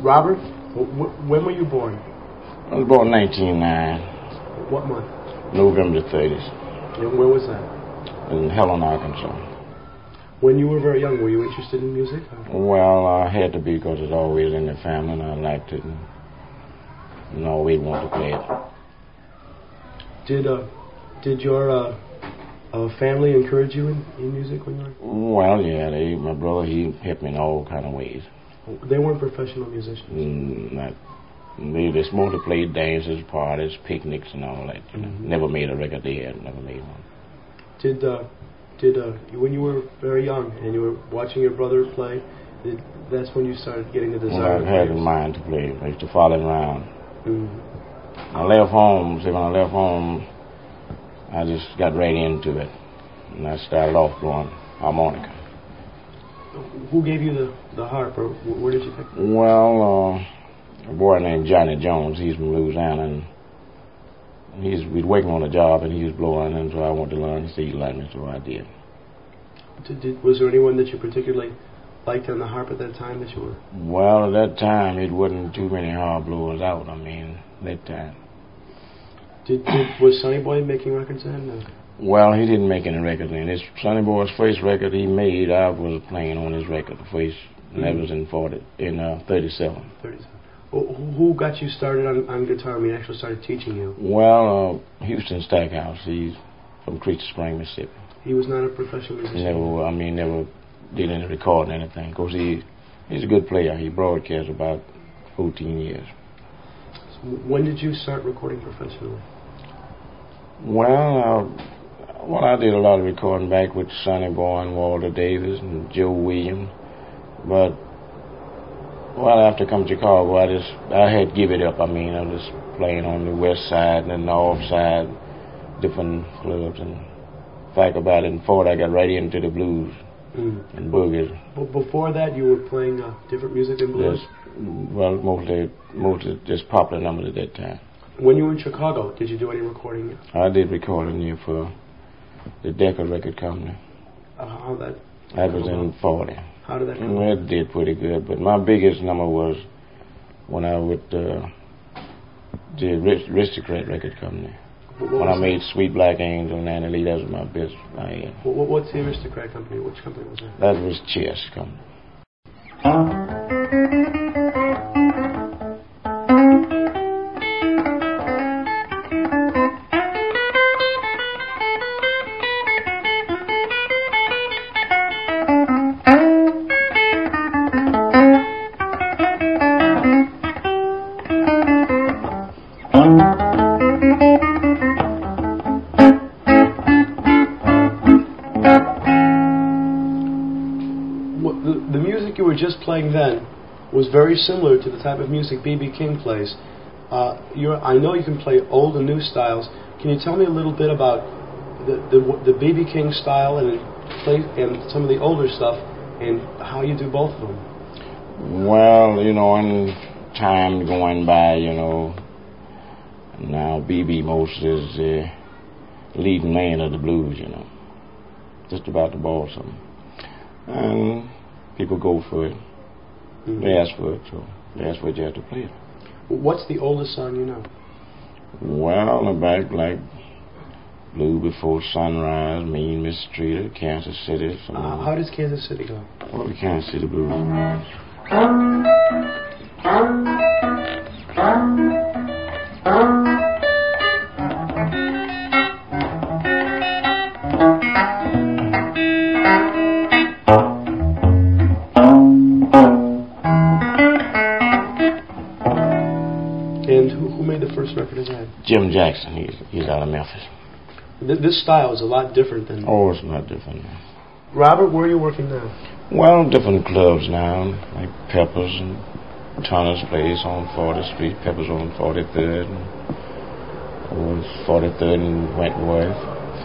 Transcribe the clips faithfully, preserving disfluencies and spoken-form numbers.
Robert, w- when were you born? I was born in nineteen oh nine. What month? November thirtieth. And where was that? In Helen, Arkansas. When you were very young, were you interested in music? Well, I had to be because it's always in the family, and I liked it, and, and always wanted to play it. Did uh, did your uh, uh, family encourage you in, in music when you were? Well, yeah, they, my brother, he helped me in all kind of ways. They weren't professional musicians? Mm, not, they just mostly played dances, parties, picnics, and all that. You know. Mm-hmm. Never made a record they had, never made one. Did uh, did uh, when you were very young and you were watching your brother play, did, that's when you started getting the desire? Well, I had in mind to play. I used to follow him around. Mm-hmm. I left home. See, when I left home, I just got right into it, and I started off blowing harmonica. Who gave you the, the harp, or where did you pick it? Well, uh, a boy named Johnny Jones. He's from Louisiana, and he's we was working on a job, and he was blowing, and so I wanted to learn. He said he liked me, so I did. Did, did. Was there anyone that you particularly liked on the harp at that time that you were? Well, at that time, it wasn't too many harp blowers out. I mean, that time. Did, did was Sonny Boy making records then? No? Well, he didn't make any records then. This Sonny Boy's first record he made, I was playing on his record, the first, and that was in forty, in uh, thirty-seven. Thirty-seven. Well, who got you started on, on guitar? I mean, actually started teaching you? Well, uh, Houston Stackhouse. He's from Creek Spring, Mississippi. He was not a professional musician. Never. I mean, never did any recording or anything. Of course, he he's a good player. He broadcast about fourteen years. So when did you start recording professionally? Well. Uh, Well, I did a lot of recording back with Sonny Boy and Walter Davis and Joe Williams, but well, after coming to Chicago, I just I had to give it up. I mean, I was just playing on the west side and the north side, different clubs, and fact about it, in forty I got right into the blues mm. and boogies. But before that, you were playing uh, different music than blues? Just, well, mostly, mostly just popular numbers at that time. When you were in Chicago, did you do any recording? I did recording here for the Decca Record Company. Uh, how that? That was in forty. How did that come? Well, it did pretty good, but my biggest number was when I was with uh, the Aristocrat Record Company. What, what when I that? made Sweet Black Angel and Annie Lee, that was my best I had. What, what's the Aristocrat Company? Which company was that? That was Chess Company. Just playing then was very similar to the type of music B B King plays. Uh, you're, I know you can play old and new styles. Can you tell me a little bit about the the, the B B King style and play and some of the older stuff and how you do both of them? Well, you know, in time going by, you know, now B B most is the leading man of the blues, you know, just about to ball something, and people go for it. Mm-hmm. They ask for it, so they ask for it, you have to play it. What's the oldest song you know? Well, back like Blue Before Sunrise, Mean Mistreated, Kansas City. Uh, how does Kansas City go? Well, the Kansas City Blues. Jim Jackson, he's, he's out of Memphis. Th- this style is a lot different than... Oh, it's not different. Robert, where are you working now? Well, different clubs now, like Peppers and Turner's Place on fortieth Street, Peppers on forty-third, and on forty-third and Wentworth.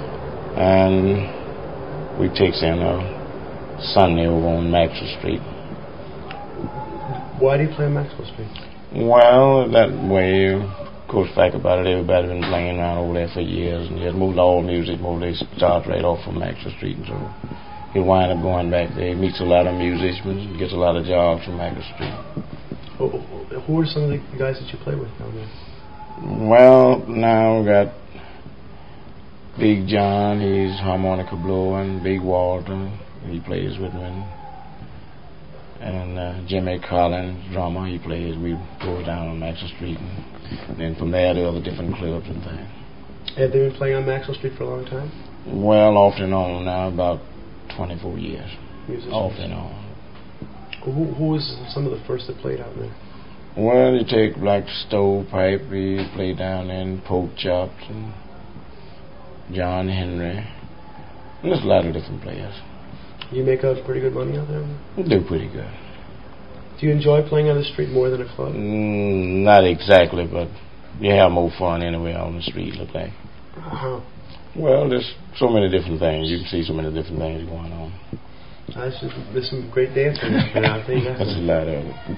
And we takes in a Sunday over on Maxwell Street. Why do you play Maxwell Street? Well, that way... Of course, fact about it, everybody's been playing around over there for years, and just moved all music, more they start right off from Maxwell Street, and so he'll wind up going back there. He meets a lot of musicians, he gets a lot of jobs from Maxwell Street. Who, who are some of the guys that you play with down there? Well, now we got Big John, he's harmonica blowing. Big Walter, he plays with me. And uh, Jimmy Collins, drummer, he plays. We go down on Maxwell Street, and then from there to other different clubs and things. Have they been playing on Maxwell Street for a long time? Well, off and on now, about twenty-four years. Musicians. Off and on. Who, who was some of the first that played out there? Well, you take Black Stovepipe, he played down there, and Pork Chops, and John Henry. And there's a lot of different players. You make out pretty good money out there? We do pretty good. Do you enjoy playing on the street more than a club? Mm, not exactly, but you have more fun anyway on the street, look like. How? Well, there's so many different things. You can see so many different things going on. I just, there's some great dancing out there, I think. That's a lot of it.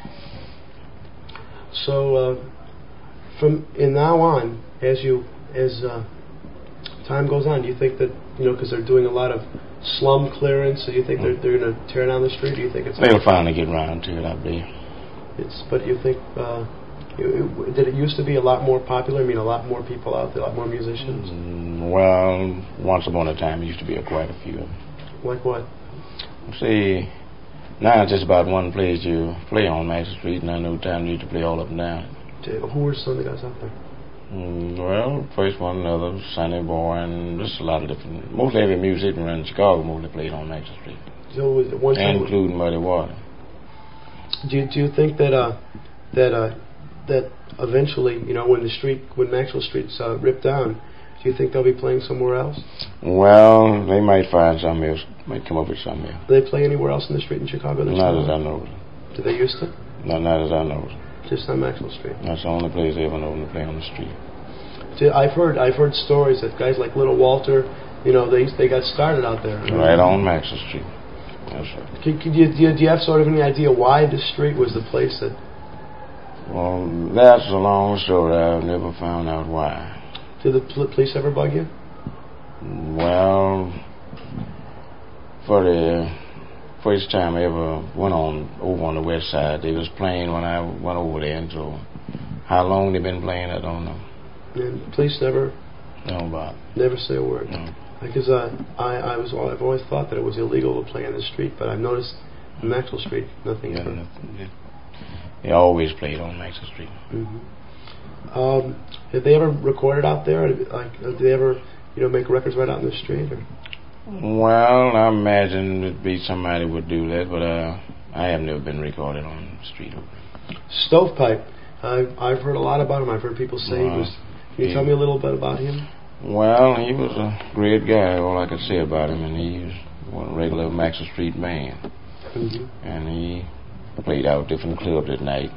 So, uh, from in now on, as you as uh, time goes on, do you think that, you know, because they're doing a lot of slum clearance, so you think they're they're going to tear down the street? Do you think it's they'll finally get around to it, I believe. It's but you think uh, it, it, did it used to be a lot more popular? I mean, a lot more people out there, a lot more musicians. Mm, well, once upon a time, it used to be a, quite a few. Like what? See, now it's just about one place you play on Maxwell Street, and I know time you need to play all up and down. Who were some of the guys out there? Mm, well, first one, another, Sonny Boy, and just a lot of different. Mostly every musician around Chicago mostly played on Maxwell Street. So was it one time, including Muddy Water. Do you, do you think that uh, that uh, that eventually, you know, when the street, when Maxwell Street's uh, ripped down, do you think they'll be playing somewhere else? Well, they might find something else. Might come up with something else. Do they play anywhere else in the street in Chicago? Not as I know. Do they used to? No, not as I know. Just on Maxwell Street. That's the only place they ever know to play on the street. See, I've heard I've heard stories that guys like Little Walter, you know, they they got started out there. Right on Maxwell Street. That's right. Can, can you, do, you, do you have sort of any idea why this street was the place that? Well, that's a long story. I've never found out why. Did the pl- police ever bug you? Well, for the first time I ever went on over on the west side, they was playing when I went over there, and so how long they been playing, I don't know. And the police never? No, Bob. Never say a word. No. Because uh, I, I was, I've always thought that it was illegal to play on the street, but I've noticed on Maxwell Street, nothing Yeah, ever. nothing, yeah. They always played on Maxwell Street. Mm-hmm. Um, have they ever recorded out there? Like, did they ever, you know, make records right out in the street? Or? Well, I imagine it'd be somebody would do that, but uh, I have never been recorded on the street. Stovepipe. I've I've heard a lot about him. I've heard people say Well, he was. Can you he, tell me a little bit about him? Well, he was a great guy. All I could say about him, and he was a regular Maxwell Street man, Mm-hmm. and he played out different clubs at night.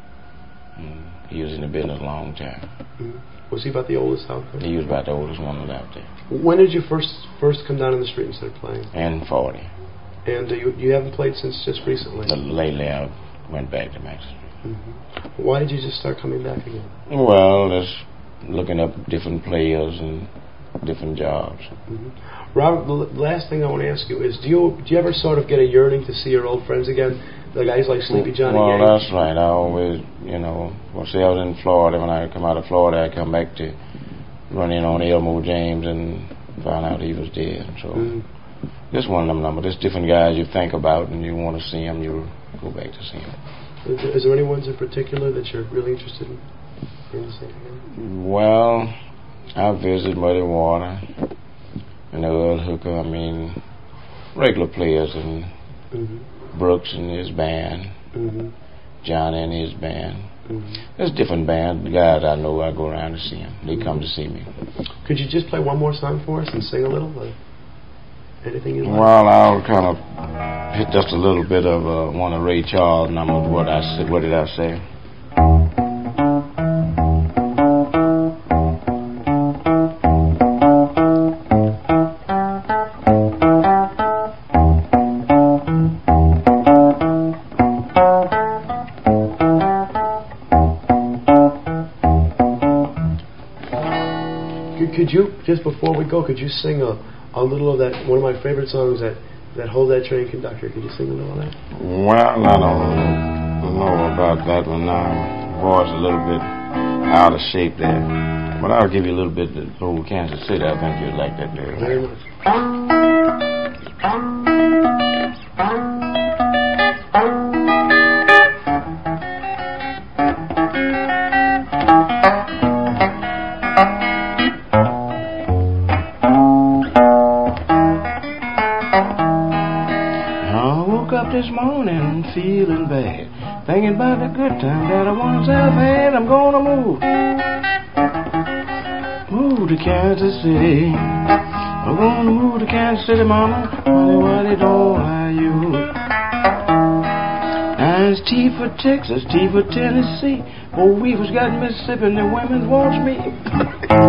And he was in the business a long time. Mm-hmm. Was he about the oldest out there? He was about the oldest one out there. When did you first first come down in the street and start playing? And forty. And uh, you you haven't played since just recently. But lately, I went back to Maxwell Street. Mm-hmm. Why did you just start coming back again? Well, just looking up different players and different jobs. Mm-hmm. Robert, the last thing I want to ask you is, do you do you ever sort of get a yearning to see your old friends again? The guys like Sleepy Johnny Well, Yang? that's right. I always, you know, well, see, I was in Florida. When I come out of Florida, I come back to run in on Elmo James and found out he was dead. So Mm-hmm. this one of them numbers. There's different guys you think about and you want to see them, you go back to see them. Is there, is there any ones in particular that you're really interested in? in seeing? Well, I visited Muddy Water and Earl Hooker. I mean, regular players, and Mm-hmm. Brooks and his band, Mm-hmm. Johnny and his band. Mm-hmm. There's different bands. The guys I know, I go around to see them. They come to see me. Could you just play one more song for us and sing a little? Uh, anything you like? Well, I'll kind of hit just a little bit of uh, one of Ray Charles numbers. What I said. What did I say? Could you, just before we go, could you sing a, a little of that, one of my favorite songs, that, that Hold That Train Conductor? Could you sing a little of that? Well, I don't know about about that one now. Voice a little bit out of shape there. But I'll give you a little bit of old Kansas City. I think you'd like that there. Very much. This morning feeling bad, thinking about the good time that I once have had. I'm gonna move, move to Kansas City. I'm gonna move to Kansas City, mama. Honey, what it all are you? Now it's T for Texas, T for Tennessee. Old Weaver's got Mississippi and the women wants me.